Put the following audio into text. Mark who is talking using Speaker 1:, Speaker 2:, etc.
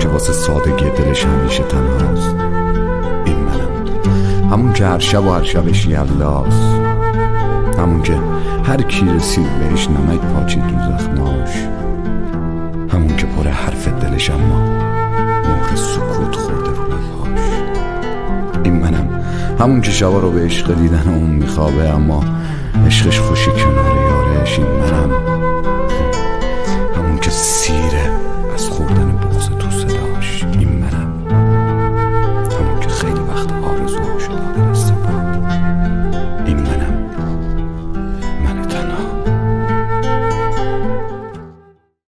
Speaker 1: که واسه سادگی دلش همیشه تنهاست. این منم، همون که هر شب و هر شبش یلاست، همون که هر کی رسید بهش نمک پاچید رو زخماش، همون که پر حرف دلش اما مهر سکوت خورده رو لبهاش. این منم، همون که شبا رو به عشق دیدن اون میخوابه اما عشقش خوشی کنار یارش. این منم،